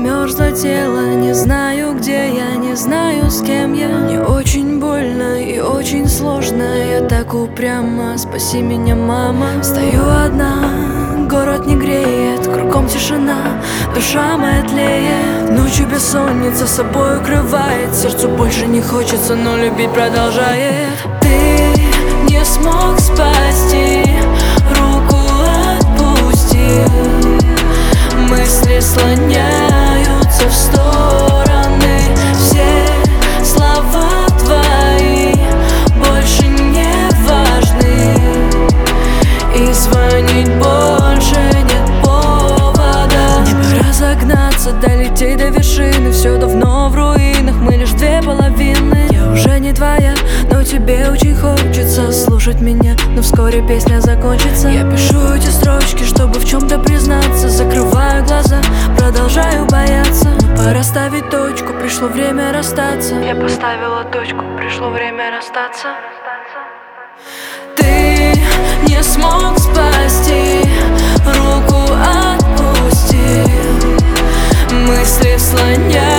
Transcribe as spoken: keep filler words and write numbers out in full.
замерзло тело, не знаю, где я, не знаю, с кем я. Мне очень больно и очень сложно, я так упряма, спаси меня, мама. Стою одна, город не греет, кругом тишина, душа моя тлеет. Ночью бессонница собой укрывает, сердцу больше не хочется, но любить продолжает. Ты не смог спасти, руку отпусти. Мысли слоняются в стороны, все слова твои больше не важны, и звонить больше нет повода. Не пора разогнаться, долететь до вершины, все давно в руинах, мы лишь две половины. Я уже не твоя, но тебе очень хочется слушать меня, но вскоре песня закончится. Я пишу эти строчки, чтобы в чем-то признаться, закрываю глаза, продолжаю бояться. Но пора ставить точку, пришло время расстаться. Я поставила точку, пришло время расстаться. Ты не смог спасти, руку отпусти. Мысли слоняются